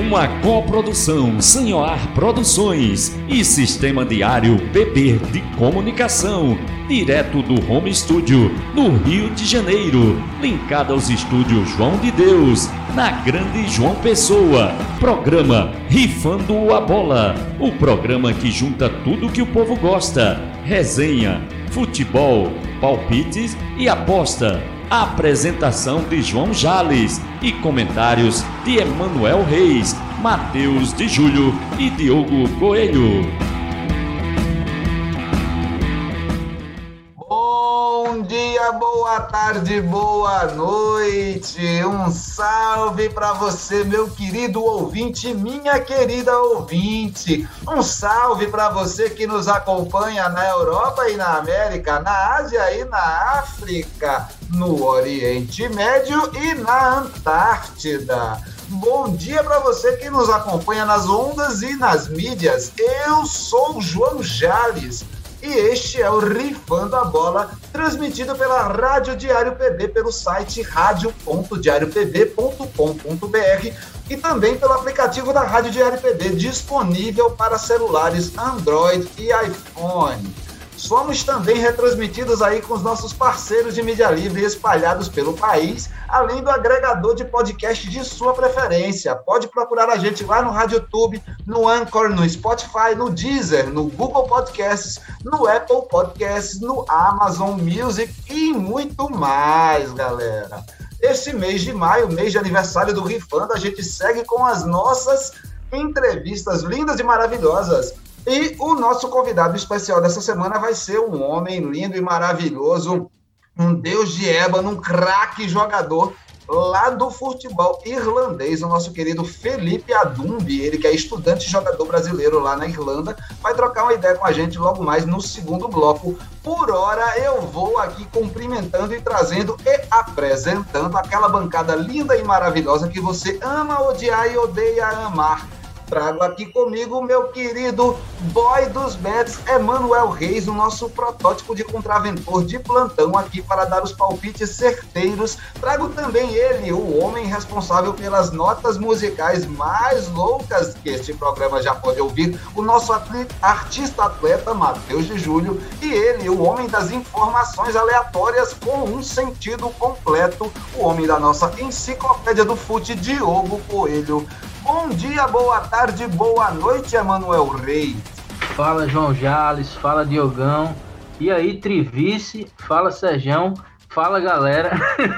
Uma coprodução Sanhoar Produções e Sistema Diário BB de Comunicação, direto do Home Studio, no Rio de Janeiro, linkado aos estúdios João de Deus, na Grande João Pessoa. Programa Rifando a Bola, o programa que junta tudo que o povo gosta: resenha, futebol, palpites e aposta. Apresentação de João Jales e comentários de Emanuel Reis, Matheus de Júlio e Diogo Coelho. Bom dia, boa tarde, boa noite. Um salve para você, meu querido ouvinte, minha querida ouvinte. Um salve para você que nos acompanha na Europa e na América, na Ásia e na África, no Oriente Médio e na Antártida. Bom dia para você que nos acompanha nas ondas e nas mídias. Eu sou o João Jales e este é o Rifando a Bola, transmitido pela Rádio Diário PB, pelo site radio.diariopb.com.br e também pelo aplicativo da Rádio Diário PB, disponível para celulares Android e iPhone. Somos também retransmitidos aí com os nossos parceiros de mídia livre espalhados pelo país, além do agregador de podcast de sua preferência. Pode procurar a gente lá no RadioTube, no Anchor, no Spotify, no Deezer, no Google Podcasts, no Apple Podcasts, no Amazon Music e muito mais, galera. Esse mês de maio, mês de aniversário do Rifando, a gente segue com as nossas entrevistas lindas e maravilhosas. E o nosso convidado especial dessa semana vai ser um homem lindo e maravilhoso, um deus de ébano, um craque jogador lá do futebol irlandês, o nosso querido Felipe Adumbi, ele que é estudante e jogador brasileiro lá na Irlanda, vai trocar uma ideia com a gente logo mais no segundo bloco. Por hora, eu vou aqui cumprimentando e trazendo e apresentando aquela bancada linda e maravilhosa que você ama odiar e odeia amar. Trago aqui comigo o meu querido boy dos bets, Emanuel Reis, o nosso protótipo de contraventor de plantão aqui para dar os palpites certeiros. Trago também ele, o homem responsável pelas notas musicais mais loucas que este programa já pode ouvir, o nosso artista-atleta Matheus de Júlio, e ele, o homem das informações aleatórias com um sentido completo, o homem da nossa enciclopédia do fute, Diogo Coelho. Bom dia, boa tarde, boa noite, Emanuel Reis. Fala, João Jales, fala, Diogão. E aí, Trivice, fala, Serjão, fala, galera.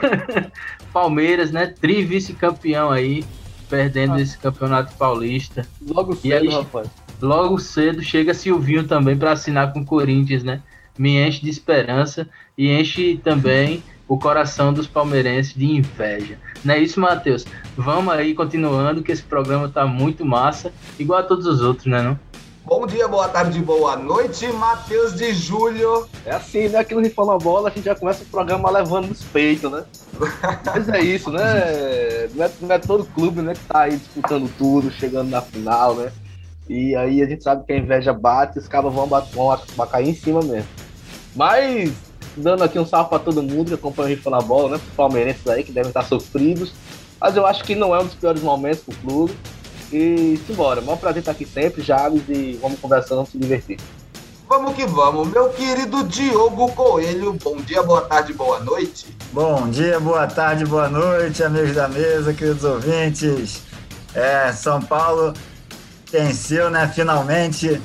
Palmeiras, né? Trivice-campeão aí, perdendo esse campeonato paulista. Logo cedo, e aí, rapaz. Logo cedo chega Silvinho também para assinar com o Corinthians, né? Me enche de esperança e enche também o coração dos palmeirenses de inveja. Não é isso, Matheus? Vamos aí continuando, que esse programa tá muito massa, igual a todos os outros, né, não? Bom dia, boa tarde, boa noite, Matheus de Júlio. É assim, né? Aqui no Rifando a Bola, a gente já começa o programa levando nos peitos, né? Mas é isso, né? Não é todo clube, né, que tá aí disputando tudo, chegando na final, né? E aí a gente sabe que a inveja bate, os cabas vão cair em cima mesmo. Mas, dando aqui um salve para todo mundo que acompanha o Rifando a Bola, né? Os palmeirenses aí que devem estar sofridos. Mas eu acho que não é um dos piores momentos pro clube. E simbora, maior prazer estar aqui sempre, Jales, e vamos conversando, vamos se divertir. Vamos que vamos, meu querido Diogo Coelho. Bom dia, boa tarde, boa noite. Bom dia, boa tarde, boa noite, amigos da mesa, queridos ouvintes. São Paulo venceu, né? Finalmente,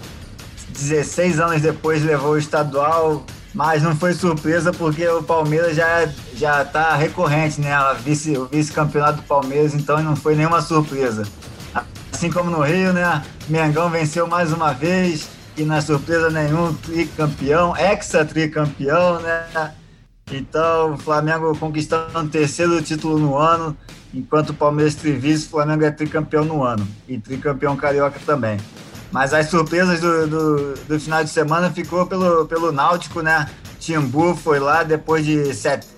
16 anos depois levou o estadual. Mas não foi surpresa porque o Palmeiras já tá recorrente, né? O vice-campeonato do Palmeiras, então não foi nenhuma surpresa. Assim como no Rio, né? Mengão venceu mais uma vez e não é surpresa nenhum, tricampeão, hexa-tricampeão, né? Então o Flamengo conquistando o terceiro título no ano, enquanto o Palmeiras trivice, o Flamengo é tricampeão no ano e tricampeão carioca também. Mas as surpresas do final de semana ficou pelo Náutico, né? Timbu foi lá, depois de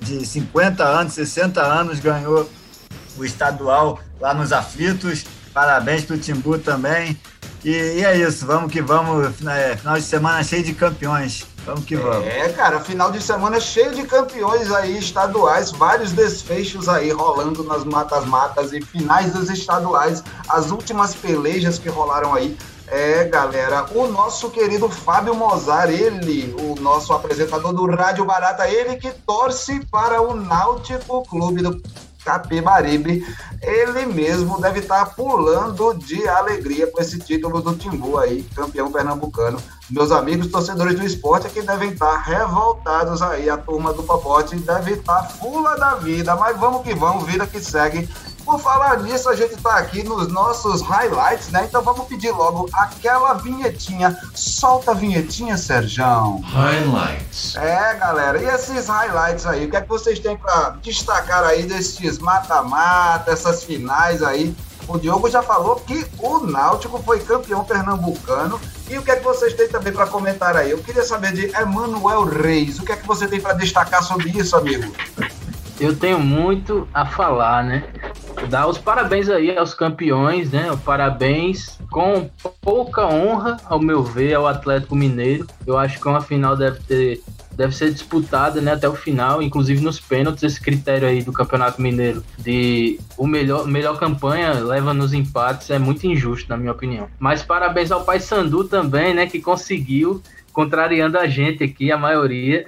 50 anos, 60 anos, ganhou o estadual lá nos Aflitos. Parabéns pro Timbu também. E é isso, vamos que vamos. Final de semana cheio de campeões. Vamos que vamos. Cara, final de semana cheio de campeões aí estaduais, vários desfechos aí rolando nas matas-matas e finais dos estaduais, as últimas pelejas que rolaram aí. Galera, o nosso querido Fábio Mozart, ele, o nosso apresentador do Rádio Barata, ele que torce para o Náutico Clube do Capibaribe, ele mesmo deve estar pulando de alegria com esse título do Timbu aí, campeão pernambucano. Meus amigos torcedores do esporte aqui devem estar revoltados aí, a turma do Popote deve estar fula da vida, mas vamos que vamos, vida que segue. Por falar nisso, a gente está aqui nos nossos highlights, né? Então vamos pedir logo aquela vinhetinha. Solta a vinhetinha, Serjão. Highlights. Galera, e esses highlights aí? O que é que vocês têm para destacar aí desses mata-mata, essas finais aí? O Diogo já falou que o Náutico foi campeão pernambucano. E o que é que vocês têm também para comentar aí? Eu queria saber de Emanuel Reis. O que é que você tem para destacar sobre isso, amigo? Eu tenho muito a falar, né? Dar os parabéns aí aos campeões, né? Parabéns com pouca honra, ao meu ver, ao Atlético Mineiro. Eu acho que uma final deve ser disputada, né, até o final, inclusive nos pênaltis. Esse critério aí do Campeonato Mineiro de o melhor campanha leva nos empates é muito injusto, na minha opinião. Mas parabéns ao Paysandu também, né, que conseguiu, contrariando a gente aqui, a maioria,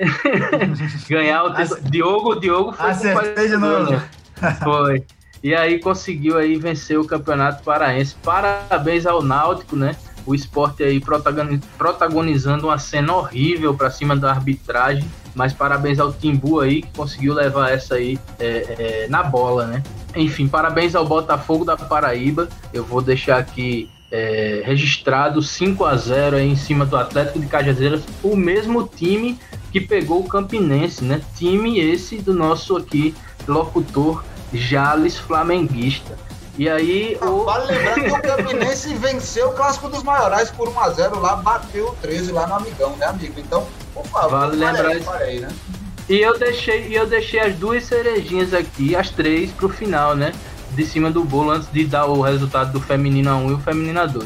ganhar o título. Diogo foi acertei de novo. Né? Foi. E aí conseguiu aí vencer o Campeonato Paraense. Parabéns ao Náutico, né? O Sport aí protagonizando uma cena horrível para cima da arbitragem. Mas parabéns ao Timbu aí, que conseguiu levar essa aí na bola, né? Enfim, parabéns ao Botafogo da Paraíba. Eu vou deixar aqui registrado 5-0 aí em cima do Atlético de Cajazeiras, o mesmo time que pegou o Campinense, né? Time esse do nosso aqui locutor Jales flamenguista. E aí vale lembrar que o Campinense venceu o Clássico dos Maiorais por 1-0 lá, bateu o 13 lá no Amigão, né, amigo? Então, por favor, vale lembrar isso. Aí, né? E eu deixei as duas cerejinhas aqui, as três pro final, né? De cima do bolo, antes de dar o resultado do Feminino 1 e o Feminino 2.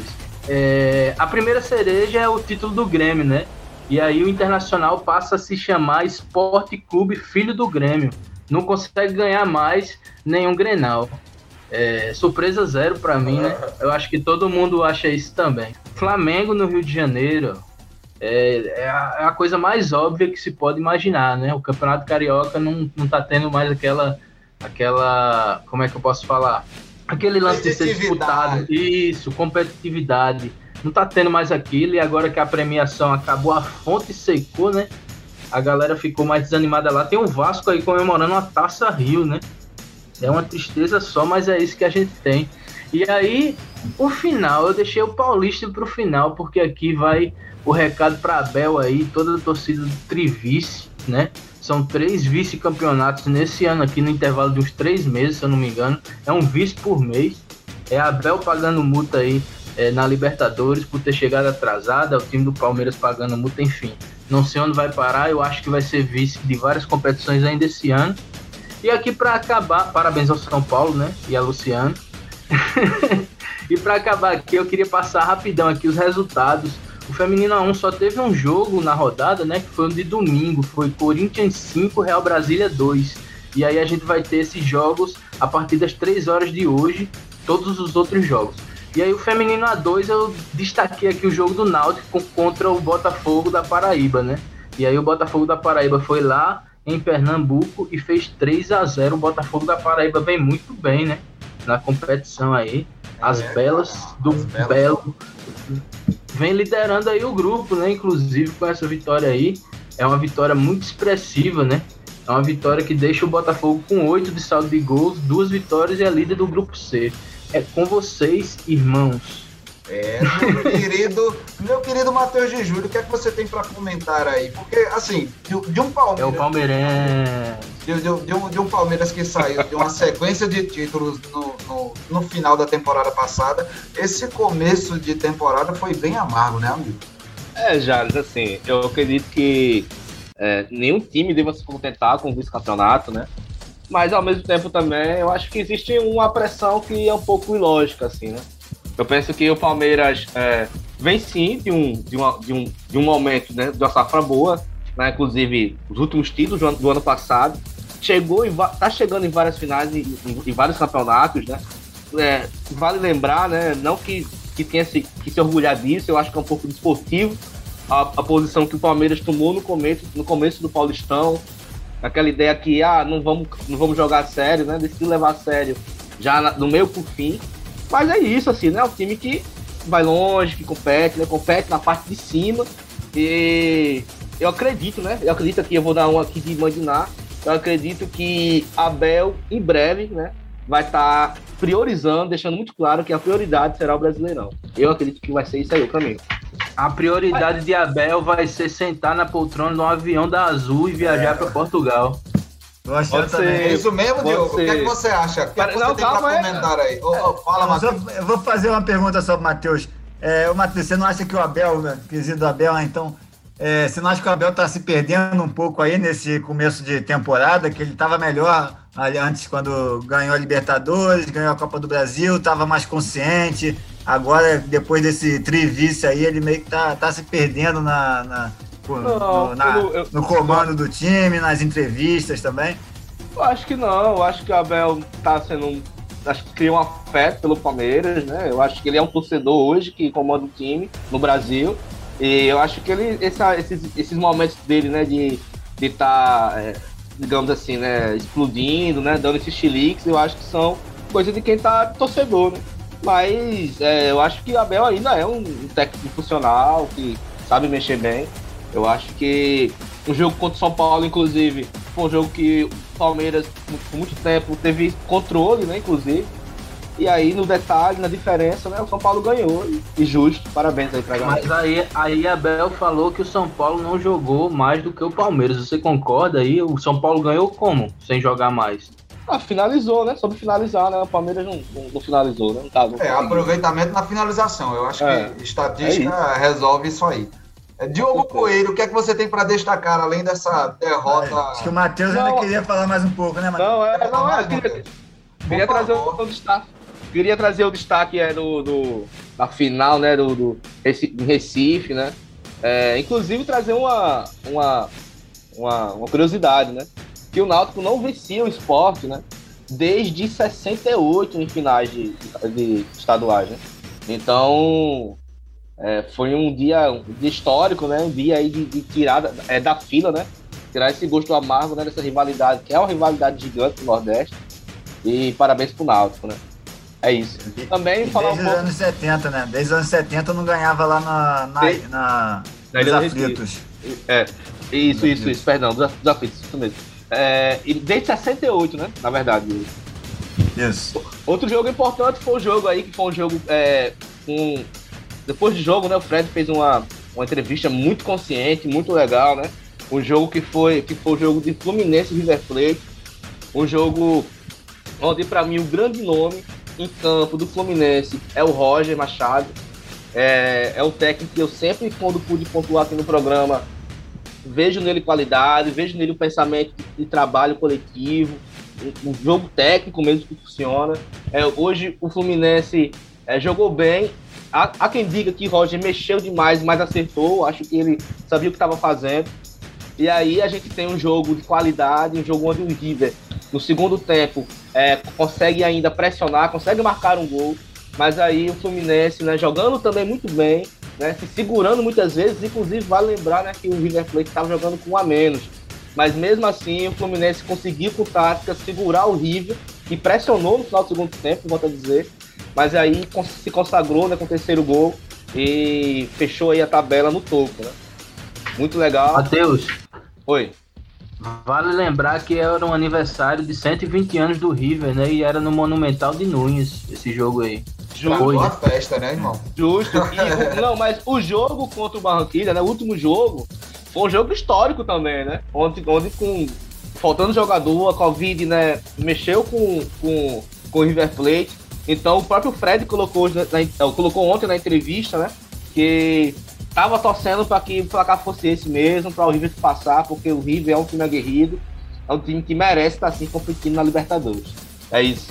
A primeira cereja é o título do Grêmio, né? E aí o Internacional passa a se chamar Esporte Clube Filho do Grêmio. Não consegue ganhar mais nenhum Grenal. Surpresa zero pra mim, né? Eu acho que todo mundo acha isso também. Flamengo no Rio de Janeiro é a coisa mais óbvia que se pode imaginar, né? O Campeonato Carioca não tá tendo mais aquela, como é que eu posso falar? Aquele lance de ser disputado. Isso, competitividade. Não tá tendo mais aquilo, e agora que a premiação acabou, a fonte secou, né? A galera ficou mais desanimada lá. Tem o Vasco aí comemorando uma Taça Rio, né? É uma tristeza só, mas é isso que a gente tem. E aí, o final, eu deixei o Paulista pro final, porque aqui vai o recado para Abel aí, toda a torcida do Trivice, né? São 3 vice-campeonatos nesse ano aqui, no intervalo de uns 3 meses, se eu não me engano. É um vice por mês. É Abel pagando multa aí na Libertadores por ter chegado atrasada, o time do Palmeiras pagando multa, enfim. Não sei onde vai parar, eu acho que vai ser vice de várias competições ainda esse ano. E aqui para acabar, parabéns ao São Paulo, né? E a Luciano. E para acabar aqui, eu queria passar rapidão aqui os resultados. O Feminino 1 só teve um jogo na rodada, né? Que foi o de domingo. Foi Corinthians 5, Real Brasília 2. E aí a gente vai ter esses jogos a partir das 3 horas de hoje. Todos os outros jogos. E aí o Feminino A2, eu destaquei aqui o jogo do Náutico contra o Botafogo da Paraíba, né? E aí o Botafogo da Paraíba foi lá em Pernambuco e fez 3-0. O Botafogo da Paraíba vem muito bem, né? Na competição aí. As belas do Belo vem liderando aí o grupo, né? Inclusive com essa vitória aí. É uma vitória muito expressiva, né? É uma vitória que deixa o Botafogo com 8 de saldo de gols, 2 vitórias e é líder do grupo C. É com vocês, irmãos. Meu querido Matheus de Júlio, o que é que você tem para comentar aí? Porque, assim, de um Palmeiras... É o Palmeirense. De um Palmeiras que saiu de uma sequência de títulos no final da temporada passada, esse começo de temporada foi bem amargo, né, amigo? Jales, assim, eu acredito que nenhum time deva se contentar com o vice-campeonato, né? Mas, ao mesmo tempo, também, eu acho que existe uma pressão que é um pouco ilógica, assim, né? Eu penso que o Palmeiras vem, sim, de um momento, né, de uma safra boa, né, inclusive os últimos títulos do ano passado, tá chegando em várias finais em vários campeonatos, né? Vale lembrar, né, não que tenha que se orgulhar disso, eu acho que é um pouco desportivo a posição que o Palmeiras tomou no começo do Paulistão, aquela ideia que não vamos jogar a sério, né? Decidiu levar a sério já no meio pro fim, mas é isso, assim, né? É um time que vai longe, que compete, né? Compete na parte de cima, e eu acredito, né? Eu vou dar um aqui de imaginar, eu acredito que Abel, em breve, né, vai estar priorizando, deixando muito claro que a prioridade será o Brasileirão. Eu acredito que vai ser isso aí o caminho. A prioridade de Abel vai ser sentar na poltrona no avião da Azul e viajar para Portugal. É isso mesmo, Diogo? O que é que você acha? O que é que você tem para comentar aí? Fala, Matheus. Eu vou fazer uma pergunta só para o Matheus. Matheus, você não acha que o Abel, quesito Abel, então, você não acha que o Abel está se perdendo um pouco aí nesse começo de temporada, que ele estava melhor antes quando ganhou a Libertadores, ganhou a Copa do Brasil, estava mais consciente, agora depois desse trivice aí, ele meio que tá se perdendo no comando do time, nas entrevistas também? Eu acho que não, eu acho que o Abel tá sendo acho que cria um afeto pelo Palmeiras, né? Eu acho que ele é um torcedor hoje que comanda o time no Brasil. E eu acho que esses momentos dele, né, de estar, digamos assim, né, explodindo, né, dando esses chiliques, eu acho que são coisas de quem tá torcedor, né? Mas eu acho que o Abel ainda é um técnico funcional, que sabe mexer bem. Eu acho que o jogo contra o São Paulo, inclusive, foi um jogo que o Palmeiras, por muito tempo, teve controle, né, inclusive. E aí, no detalhe, na diferença, né, o São Paulo ganhou, e justo, parabéns aí pra galera. Mas aí Abel falou que o São Paulo não jogou mais do que o Palmeiras, você concorda aí? O São Paulo ganhou como, sem jogar mais? Finalizou, né, soube finalizar, né, o Palmeiras não finalizou, né, não tava. Aproveitamento na finalização, eu acho que estatística resolve isso aí. Diogo Coelho, o que é que você tem para destacar, além dessa derrota? Acho que o Matheus ainda queria falar mais um pouco, né, Matheus? Queria trazer o destaque. Queria trazer o destaque da final, né, do Recife, né? Inclusive trazer uma curiosidade, né? Que o Náutico não vencia o Sport, né? Desde 68 em finais de estaduais, né? Então, foi um dia histórico, né? Um dia aí de tirada da fila, né? Tirar esse gosto amargo, né, dessa rivalidade, que é uma rivalidade gigante do Nordeste. E parabéns pro Náutico, né? É isso. Também falar desde os anos 70, né? Desde os anos 70 eu não ganhava lá nos aflitos. Isso, perdão, dos aflitos, isso mesmo. E desde 68, né? Na verdade. Isso. Outro jogo importante foi o jogo aí, que foi um jogo depois do jogo, né? O Fred fez uma entrevista muito consciente, muito legal, né? Um jogo que foi o jogo de Fluminense e River Plate. Um jogo onde, para mim, o grande nome em campo do Fluminense é o Roger Machado. É um técnico que eu sempre, quando pude pontuar aqui no programa, vejo nele qualidade, vejo nele um pensamento de trabalho coletivo, um jogo técnico mesmo que funciona. Hoje o Fluminense jogou bem. Há quem diga que o Roger mexeu demais, mas acertou. Acho que ele sabia o que estava fazendo. E aí a gente tem um jogo de qualidade, um jogo onde o River, no segundo tempo, consegue ainda pressionar, consegue marcar um gol, mas aí o Fluminense, né, jogando também muito bem, né, se segurando muitas vezes, inclusive vale lembrar, né, que o River Plate estava jogando com um a menos, mas mesmo assim o Fluminense conseguiu com tática segurar o River, e pressionou no final do segundo tempo, volto a dizer, mas aí se consagrou, né, com o terceiro gol e fechou aí a tabela no topo, né. Muito legal. Matheus. Oi. Vale lembrar que era um aniversário de 120 anos do River, né? E era no Monumental de Nunes, esse jogo aí. Boa festa, né, irmão? Justo. Não, mas o jogo contra o Barranquilla, né? O último jogo, foi um jogo histórico também, né? Onde faltando jogador, a Covid, né? Mexeu com o River Plate. Então o próprio Fred colocou ontem na entrevista, né? Que tava torcendo para que o placar fosse esse mesmo, para o River passar, porque o River é um time aguerrido, é um time que merece estar assim competindo na Libertadores. É isso.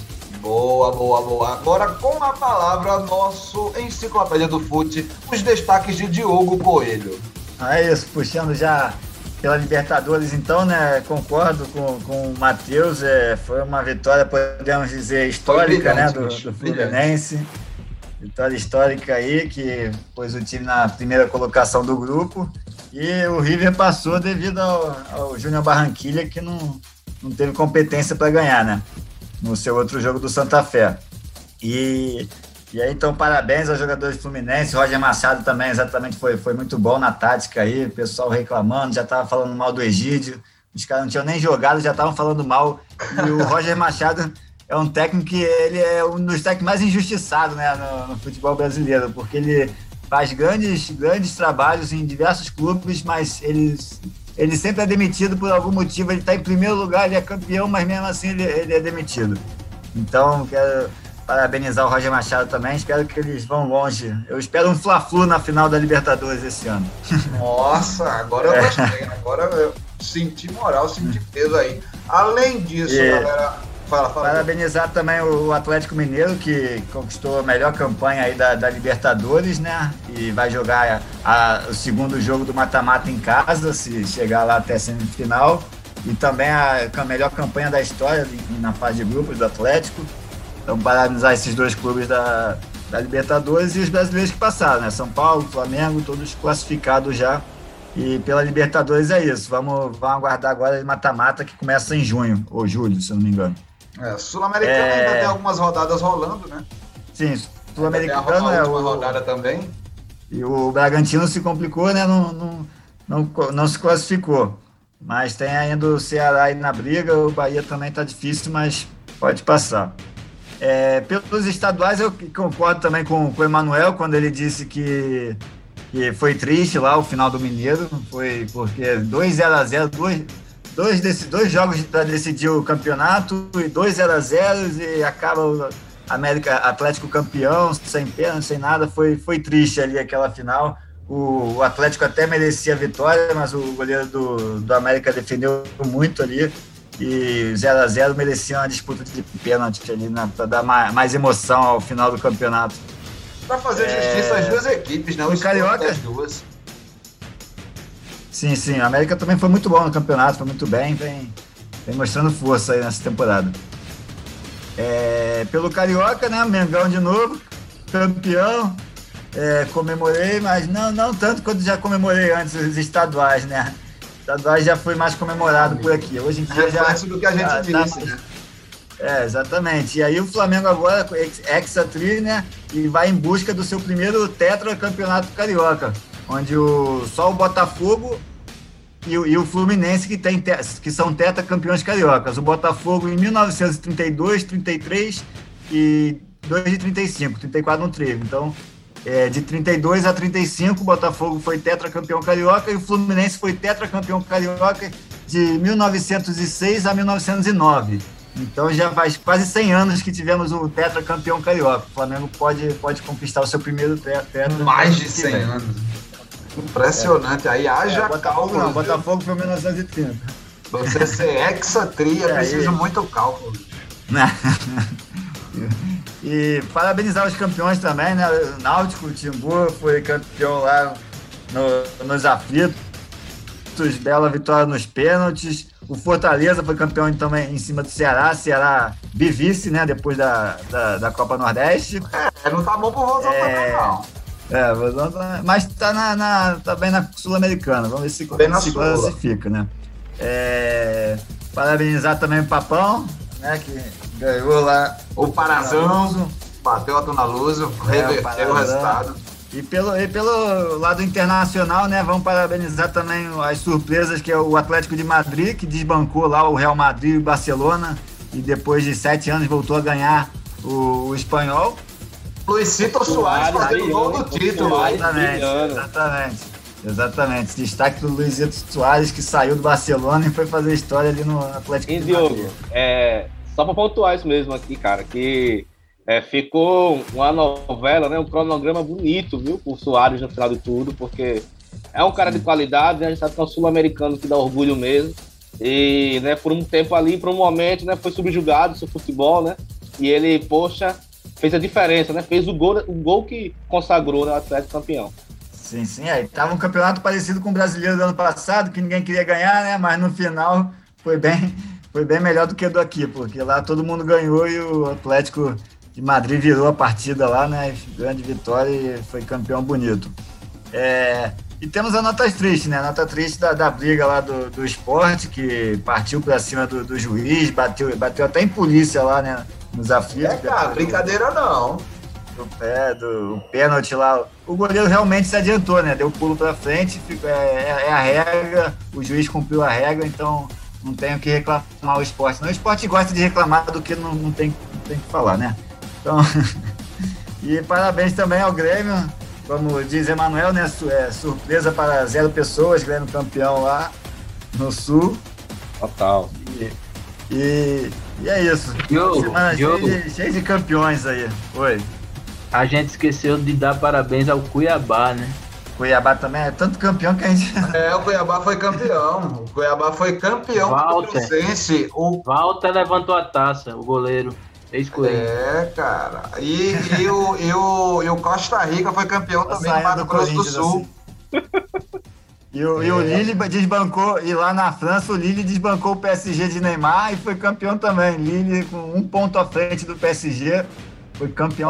Boa. Agora, com a palavra, nosso Enciclopédia do Fute, os destaques de Diogo Coelho. É isso, puxando já pela Libertadores, então, né? Concordo com o Matheus. Foi uma vitória, podemos dizer, histórica, né? Do Fluminense. Vitória histórica aí, que pôs o time na primeira colocação do grupo. E o River passou devido ao Júnior Barranquilla, que não teve competência para ganhar, né? No seu outro jogo do Santa Fé. E aí, então, parabéns aos jogadores do Fluminense. Roger Machado também, exatamente, foi muito bom na tática aí. O pessoal reclamando, já estava falando mal do Egídio. Os caras não tinham nem jogado, já estavam falando mal. E o Roger Machado é um técnico que ele é um dos técnicos mais injustiçados, né, no futebol brasileiro, porque ele faz grandes trabalhos em diversos clubes, mas ele sempre é demitido por algum motivo. Ele está em primeiro lugar, ele é campeão, mas mesmo assim ele é demitido. Então, quero parabenizar o Roger Machado também, espero que eles vão longe. Eu espero um Fla-Flu na final da Libertadores esse ano. Nossa, agora eu gostei, agora eu senti moral, senti peso aí. Além disso, galera, fala. Parabenizar também o Atlético Mineiro, que conquistou a melhor campanha aí da Libertadores, né? E vai jogar o segundo jogo do mata-mata em casa, se chegar lá até a semifinal. E também a melhor campanha da história na fase de grupos do Atlético. Então, parabenizar esses dois clubes da Libertadores e os brasileiros que passaram, né? São Paulo, Flamengo, todos classificados já. E pela Libertadores é isso. Vamos aguardar agora o mata-mata, que começa em junho, ou julho, se eu não me engano. Sul-Americano ainda tem algumas rodadas rolando, né? Sim, Sul-Americano é a última rodada também. E o Bragantino se complicou, né? Não se classificou. Mas tem ainda o Ceará aí na briga, o Bahia também tá difícil, mas pode passar. Pelos estaduais, eu concordo também com o Emanuel, quando ele disse que foi triste lá o final do Mineiro, foi porque 2-0-0, dois jogos para decidir o campeonato e 2-0-0 e acaba o Atlético campeão, sem pena, sem nada, foi triste ali aquela final. O Atlético até merecia a vitória, mas o goleiro do América defendeu muito ali. E 0-0 merecia uma disputa de pênalti ali, né, para dar mais emoção ao final do campeonato. Para fazer justiça às duas equipes, né? O Carioca. Das duas. Sim, a América também foi muito bom no campeonato, foi muito bem, vem mostrando força aí nessa temporada. Pelo Carioca, né? Mengão de novo, campeão. Comemorei, mas não tanto quanto já comemorei antes os estaduais, né? Estaduais já foi mais comemorado por aqui. Hoje em dia reflexo do que a gente disse, né? Exatamente. E aí o Flamengo agora ex-tri, né? E vai em busca do seu primeiro tetracampeonato carioca, onde só o Botafogo e o Fluminense que são tetracampeões cariocas. O Botafogo em 1932, 33 e 2 de 35, 34 não teve. Então, de 32 a 35, o Botafogo foi tetracampeão carioca e o Fluminense foi tetracampeão carioca de 1906 a 1909. Então já faz quase 100 anos que tivemos o tetracampeão carioca. O Flamengo pode conquistar o seu primeiro tetra. Mais de 100 anos. Impressionante. Aí haja cálculo. Não, Botafogo foi 1930. Você ser ex-tri é preciso muito cálculo. E parabenizar os campeões também, né? O Náutico, o Timbu foi campeão lá nos aflitos, bela vitória nos pênaltis. O Fortaleza foi campeão também em cima do Ceará bivice, né? Depois da Copa Nordeste. Não tá bom pro Rosão também, não. Mas tá bem na Sul-Americana. Vamos ver se classifica, né? Parabenizar também o Papão, né? Que ganhou lá. O Parazão bateu a Dona Luso, reverteu o resultado. E pelo lado internacional, né, vamos parabenizar também as surpresas, que é o Atlético de Madrid, que desbancou lá o Real Madrid e o Barcelona, e depois de 7 anos voltou a ganhar o espanhol. Luizito Soares fazendo gol do título. Exatamente. Destaque do Luizito Soares, que saiu do Barcelona e foi fazer história ali no Atlético de Madrid. Diogo, só para pontuar isso mesmo aqui, cara, que ficou uma novela, né, um cronograma bonito, viu, com o Soares no final de tudo, porque é um cara de qualidade, né, a gente sabe que é um sul-americano que dá orgulho mesmo, e, né, por um tempo ali, por um momento, né, foi subjugado seu futebol, né, e ele, poxa, fez a diferença, né, fez o gol que consagrou, né, o Atlético campeão. Sim. Tava um campeonato parecido com o brasileiro do ano passado, que ninguém queria ganhar, né? Mas no final foi bem melhor do que do aqui, porque lá todo mundo ganhou e o Atlético de Madrid virou a partida lá, né? Grande vitória e foi campeão bonito. E temos a nota triste, né? A nota triste da briga lá do Sport, que partiu para cima do juiz, bateu até em polícia lá, né? Nos aflitos. Cara, brincadeira não. Do pênalti lá. O goleiro realmente se adiantou, né? Deu pulo para frente, é a regra, o juiz cumpriu a regra, então não tem o que reclamar o Sport. Não, o Sport gosta de reclamar do que não tem que falar, né? Então, e parabéns também ao Grêmio, como diz Emanuel, né? Surpresa para 0 pessoas, Grêmio campeão lá no Sul. Total. E é isso. Semana cheia de campeões aí. Oi. A gente esqueceu de dar parabéns ao Cuiabá, né? Cuiabá também é tanto campeão que a gente... O Cuiabá foi campeão. O Cuiabá foi campeão do Cruzense. Walter levantou a taça, o goleiro. Cara. E o Costa Rica foi campeão também do Mato Grosso do Sul. Assim. E o Lille desbancou, e lá na França o Lille desbancou o PSG de Neymar e foi campeão também. Lille com 1 ponto à frente do PSG, foi campeão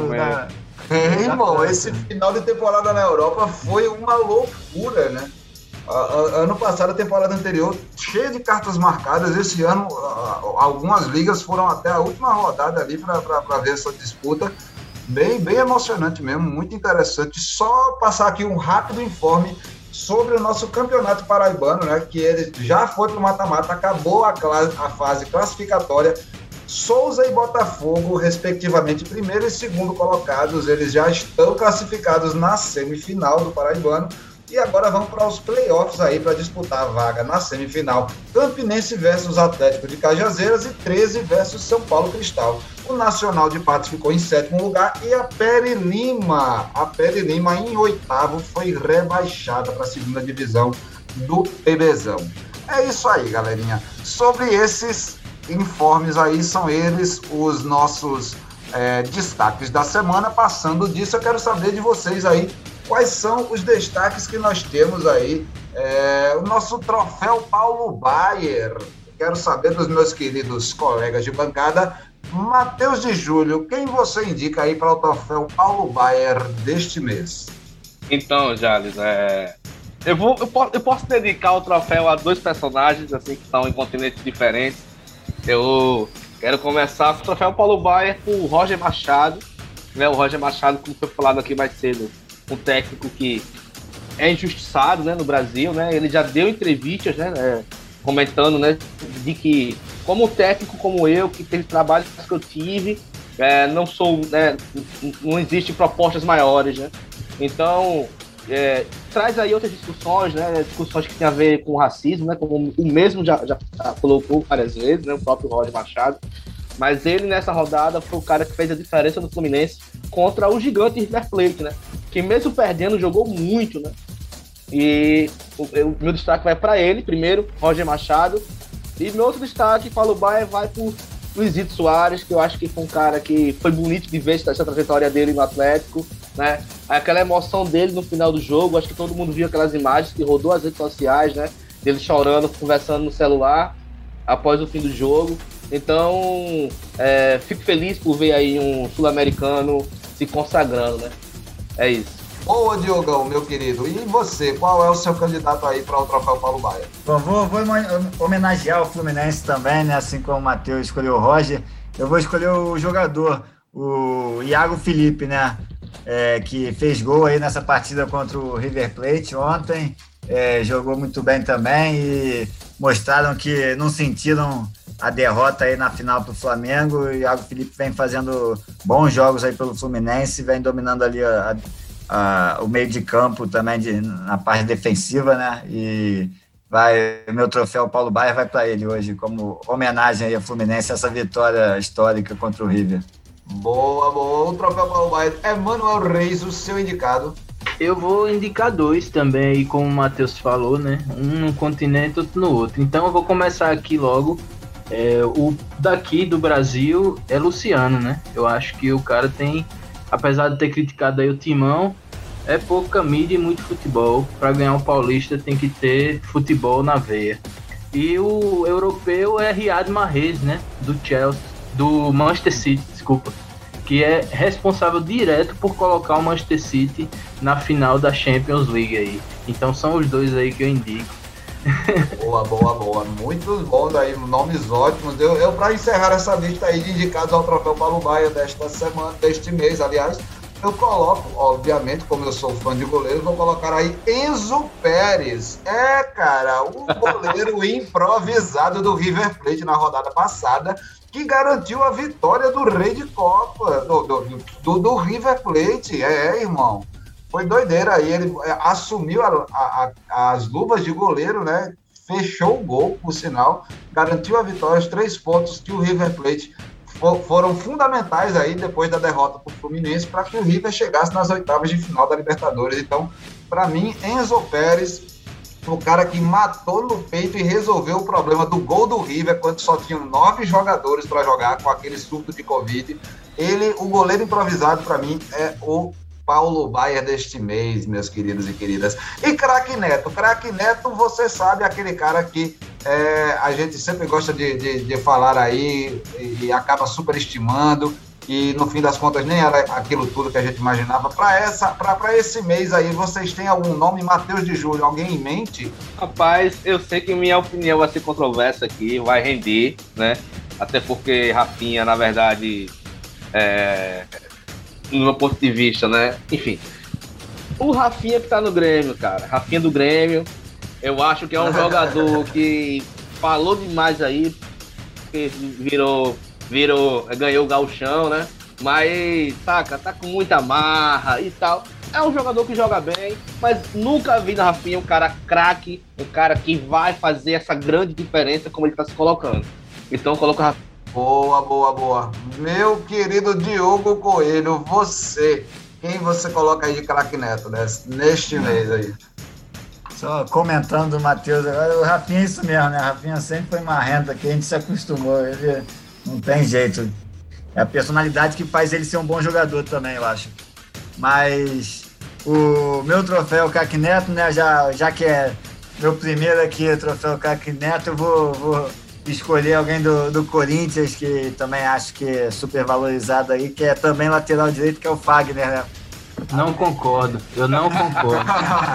irmão, esse final de temporada na Europa foi uma loucura, né? Ano passado, a temporada anterior, cheia de cartas marcadas. Esse ano, algumas ligas foram até a última rodada ali para ver essa disputa. Bem emocionante mesmo, muito interessante. Só passar aqui um rápido informe sobre o nosso campeonato paraibano, né? Que ele já foi para o mata-mata, acabou a fase classificatória. Souza e Botafogo, respectivamente, primeiro e segundo colocados, eles já estão classificados na semifinal do Paraibano. E agora vamos para os playoffs aí para disputar a vaga na semifinal. Campinense versus Atlético de Cajazeiras e 13 versus São Paulo Cristal. O Nacional de Patos ficou em 7º lugar e a Pere Lima em 8º foi rebaixada para a 2ª divisão do PBzão. É isso aí, galerinha. Sobre esses informes aí, são eles os nossos destaques da semana. Passando disso, eu quero saber de vocês aí quais são os destaques que nós temos aí. O nosso troféu Paulo Baier. Quero saber dos meus queridos colegas de bancada. Matheus de Júlio, quem você indica aí para o troféu Paulo Baier deste mês? Então, Jales, eu posso dedicar o troféu a 2 personagens assim, que estão em continentes diferentes. Eu quero começar com o troféu Paulo Baier com o Roger Machado, né? O Roger Machado, como foi falado aqui mais cedo, um técnico que é injustiçado, né, no Brasil, né? Ele já deu entrevistas, né, comentando, né, de que como técnico como eu, que teve trabalhos que eu tive, não sou, né, não existem propostas maiores, né? Então traz aí outras discussões, né? Discussões que tem a ver com racismo, né? Como o mesmo já colocou várias vezes, né? O próprio Roger Machado. Mas ele, nessa rodada, foi o cara que fez a diferença no Fluminense contra o gigante River Plate, né? Que mesmo perdendo, jogou muito, né? E o meu destaque vai para ele, primeiro, Roger Machado. E meu outro destaque, Paulo Baier, vai pro Luizito Soares, que eu acho que foi um cara que foi bonito de ver essa trajetória dele no Atlético, né? Aquela emoção dele no final do jogo, acho que todo mundo viu aquelas imagens que rodou as redes sociais, né? Dele chorando, conversando no celular após o fim do jogo. Então, fico feliz por ver aí um sul-americano se consagrando, né? É isso. Boa, Diogão, meu querido. E você, qual é o seu candidato aí para o troféu Paulo Baier? Bom, vou homenagear o Fluminense também, né? Assim como o Matheus escolheu o Roger. Eu vou escolher o jogador, o Iago Felipe, né? Que fez gol aí nessa partida contra o River Plate ontem. Jogou muito bem também e mostraram que não sentiram a derrota aí na final para o Flamengo. O Iago Felipe vem fazendo bons jogos aí pelo Fluminense, vem dominando ali o meio de campo também na parte defensiva, né? E meu troféu Paulo Baier vai para ele hoje, como homenagem aí ao Fluminense, essa vitória histórica contra o River. Boa. O troféu Paulo Baier. Emanuel Reis, o seu indicado. Eu vou indicar 2 também, como o Matheus falou, né? Um no continente, outro no outro. Então eu vou começar aqui logo. O daqui do Brasil é Luciano, né? Eu acho que o cara tem, apesar de ter criticado aí o Timão, É pouca mídia e muito futebol. Para ganhar um paulista tem que ter futebol na veia. E o europeu é Riyad Mahrez, né? Do Chelsea, do Manchester City, desculpa. Que é responsável direto por colocar o Manchester City na final da Champions League aí. Então são os dois aí que eu indico. Boa. Muitos bons aí, nomes ótimos. Eu para encerrar essa lista aí de indicados ao Troféu Paulo Baier deste mês, aliás, eu coloco, obviamente, como eu sou fã de goleiros, vou colocar aí Enzo Pérez. Cara, o goleiro improvisado do River Plate na rodada passada, que garantiu a vitória do Rei de Copa, do River Plate. Irmão. Foi doideira aí, ele assumiu as luvas de goleiro, né? Fechou o gol, por sinal, garantiu a vitória, os 3 pontos que o River Plate foram fundamentais aí depois da derrota para o Fluminense para que o River chegasse nas oitavas de final da Libertadores. Então, para mim, Enzo Pérez, o cara que matou no peito e resolveu o problema do gol do River quando só tinham 9 jogadores para jogar com aquele surto de Covid. Ele, o goleiro improvisado, para mim, é o Paulo Baier deste mês, meus queridos e queridas. E Craque Neto, você sabe, aquele cara que a gente sempre gosta de falar aí e acaba superestimando, e no fim das contas nem era aquilo tudo que a gente imaginava. Para esse mês aí, vocês têm algum nome? Matheus de Júlio, alguém em mente? Rapaz, eu sei que minha opinião vai ser controversa aqui, vai render, né? Até porque Rafinha, na verdade, no meu ponto de vista, né? Enfim, o Rafinha que tá no Grêmio, cara. Rafinha do Grêmio, eu acho que é um jogador que falou demais aí, que ganhou o gauchão, né? Mas, saca, tá com muita marra e tal. É um jogador que joga bem, mas nunca vi na Rafinha um cara craque, um cara que vai fazer essa grande diferença como ele tá se colocando. Então, coloca o Rafinha. Boa. Meu querido Diogo Coelho, quem você coloca aí de Craque Neto neste mês aí? Só comentando o Matheus agora, o Rafinha é isso mesmo, né? O Rafinha sempre foi marrento aqui, a gente se acostumou, ele não tem jeito. É a personalidade que faz ele ser um bom jogador também, eu acho. Mas o meu troféu Craque Neto, né? Já que é meu primeiro aqui, troféu Craque Neto, eu vou escolher alguém do Corinthians, que também acho que é super valorizado aí, que é também lateral direito, que é o Fagner, né? Não concordo, eu não concordo.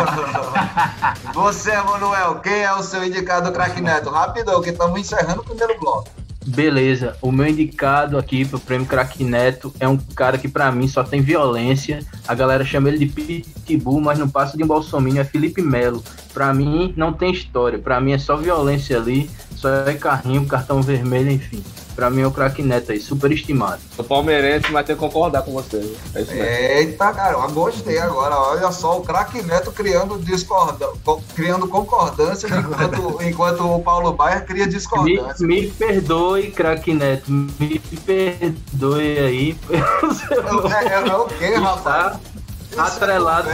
Você, Manuel, quem é o seu indicado Craque Neto? Rapidão, que estamos encerrando o primeiro bloco. Beleza, o meu indicado aqui pro prêmio Craque Neto é um cara que pra mim só tem violência. A galera chama ele de pitbull, mas não passa de um bolsominion, é Felipe Melo. Pra mim não tem história, pra mim é só violência ali, só é carrinho, cartão vermelho, enfim. Pra mim é o Craque Neto aí, super estimado. O palmeirense vai ter que concordar com você. É isso mesmo. Eita, cara, eu gostei agora. Olha só, o Craque Neto criando concordância enquanto o Paulo Baier cria discordância. Me perdoe, Craque Neto, me perdoe aí. É o quê, rapaz? Atrelado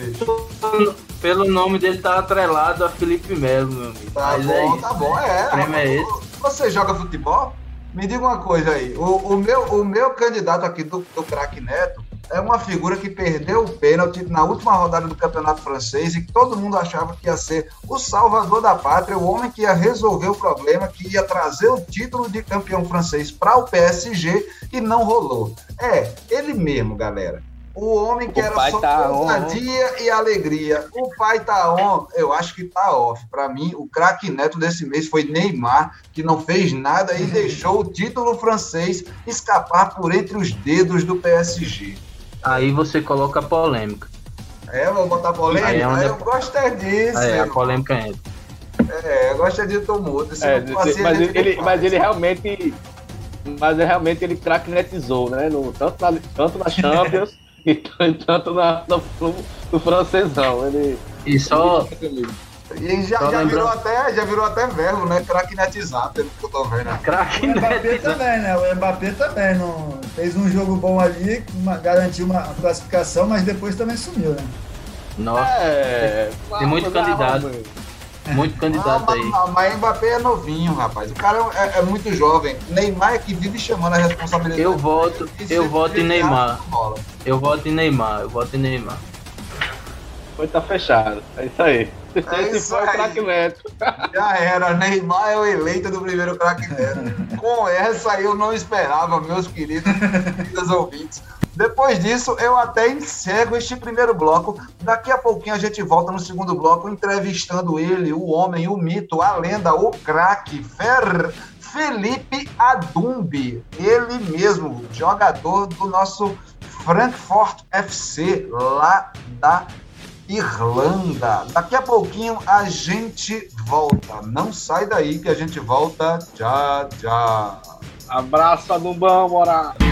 pelo nome dele, tá atrelado a Felipe Melo, meu amigo. Tá bom. O prêmio é esse. Você joga futebol? Me diga uma coisa aí, o meu candidato aqui do Craque Neto é uma figura que perdeu o pênalti na última rodada do Campeonato Francês e que todo mundo achava que ia ser o salvador da pátria, o homem que ia resolver o problema, que ia trazer o título de campeão francês para o PSG, e não rolou. Ele mesmo, galera. O homem que era só ousadia e alegria. O pai tá on, eu acho que tá off. Para mim, o Craque Neto desse mês foi Neymar, que não fez nada e deixou o título francês escapar por entre os dedos do PSG. Aí você coloca a polêmica. Vou botar polêmica? Eu gosto disso. A polêmica entra. Eu gosto de tumulto. Mas ele realmente ele Craque Netizou, né? Tanto na Champions e tanto no francesão. E só... E já virou até verbo, né? Craque Netizar, pelo que eu tô vendo. O Mbappé também, né? O Mbappé também não fez um jogo bom ali, garantiu uma classificação, mas depois também sumiu, né? Nossa, tem muito candidato. Muito candidato aí. Mas Mbappé é novinho, rapaz. O cara é muito jovem. Neymar é que vive chamando a responsabilidade. Eu voto em Neymar. Eu voto em Neymar. Foi, tá fechado. É isso aí. Esse foi o craque Neto. Já era, Neymar é o eleito do primeiro craque Neto. Com essa aí eu não esperava, meus queridos ouvintes. Depois disso, eu até encerro este primeiro bloco. Daqui a pouquinho a gente volta no segundo bloco, entrevistando ele, o homem, o mito, a lenda, o craque, Felipe Adumbi. Ele mesmo, jogador do nosso Frankfurt FC, lá da Irlanda. Daqui a pouquinho a gente volta. Não sai daí que a gente volta. Tchau, tchau. Abraço, Adumbão, morar.